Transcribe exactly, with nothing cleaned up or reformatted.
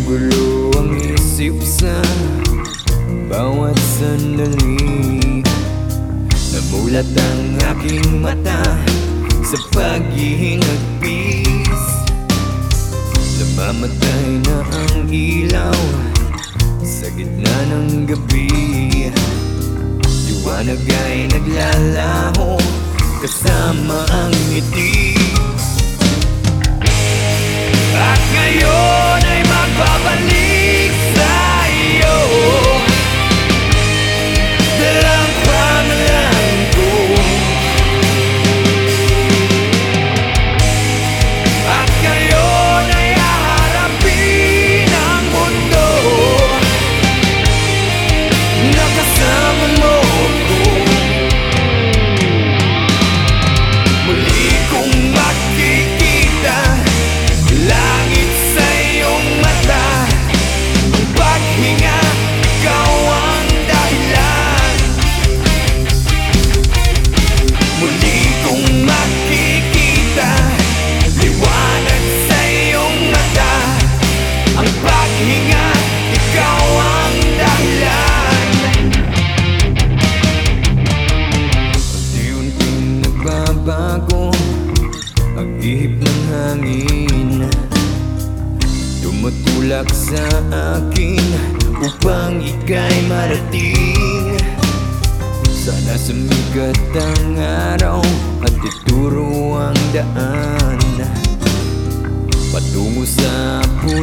Gumugulo ang isip sa bawat sandali. Namulat ang aking mata sa paghihingagpis. Namamatay na ang ilaw sa gitna ng gabi. Liwanag ay naglalaho kasama ang ngiti. At ngayon ay magbabalik sa iyo, dalang pangalan ko. At ngayon ay haharapin ang mundo na kasama mo ko. Muli kong makikita langit sa iyong mata. Ang paghinga, ikaw ang dahilan. Muli kong makikita liwanag sa iyong mata. Ang paghinga, ikaw ang dahilan. Unti-unting nagbabago ang ihip ng hangin. Tumutulak sa akin upang ika'y marating. Sana sumikat ang araw at ituro ang daan patungo sa puso